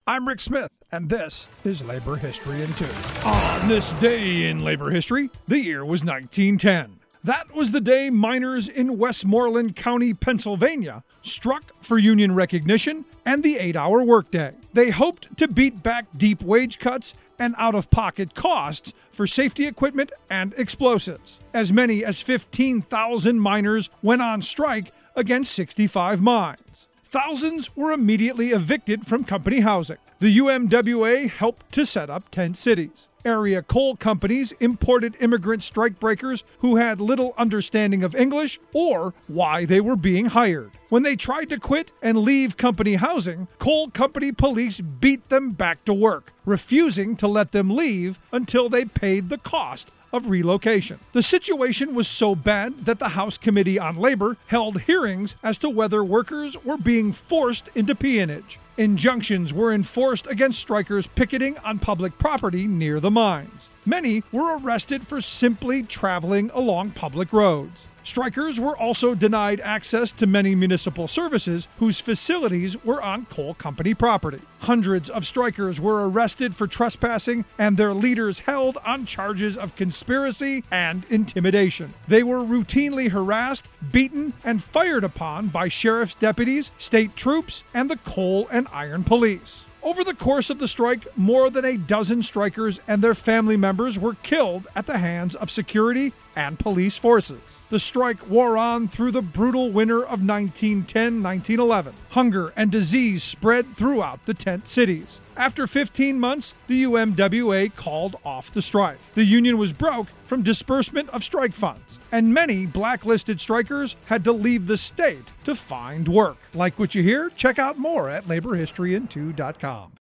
I'm Rick Smith, and this is Labor History in 2. On this day in labor history, the year was 1910. That was the day miners in Westmoreland County, Pennsylvania, struck for union recognition and the 8-hour workday. They hoped to beat back deep wage cuts and out-of-pocket costs for safety equipment and explosives. As many as 15,000 miners went on strike against 65 mines. Thousands were immediately evicted from company housing. The UMWA helped to set up tent cities. Area coal companies imported immigrant strikebreakers who had little understanding of English or why they were being hired. When they tried to quit and leave company housing, coal company police beat them back to work, refusing to let them leave until they paid the cost of relocation. The situation was so bad that the House Committee on Labor held hearings as to whether workers were being forced into peonage. Injunctions were enforced against strikers picketing on public property near the mines. Many were arrested for simply traveling along public roads. Strikers were also denied access to many municipal services whose facilities were on coal company property. Hundreds of strikers were arrested for trespassing and their leaders held on charges of conspiracy and intimidation. They were routinely harassed, beaten, and fired upon by sheriff's deputies, state troops, and the coal and iron police. Over the course of the strike, more than a dozen strikers and their family members were killed at the hands of security and police forces. The strike wore on through the brutal winter of 1910-1911. Hunger and disease spread throughout the tent cities. After 15 months, the UMWA called off the strike. The union was broke from disbursement of strike funds, and many blacklisted strikers had to leave the state to find work. Like what you hear? Check out more at laborhistoryin2.com.